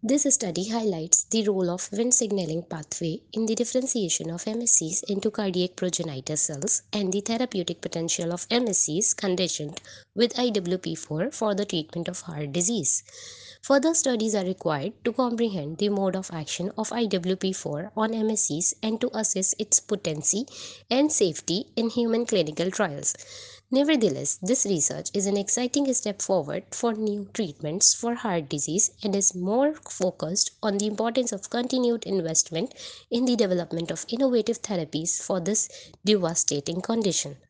This study highlights the role of Wnt signaling pathway in the differentiation of MSCs into cardiac progenitor cells and the therapeutic potential of MSCs conditioned with IWP4 for the treatment of heart disease. Further studies are required to comprehend the mode of action of IWP4 on MSCs and to assess its potency and safety in human clinical trials. Nevertheless, this research is an exciting step forward for new treatments for heart disease and is more focused on the importance of continued investment in the development of innovative therapies for this devastating condition.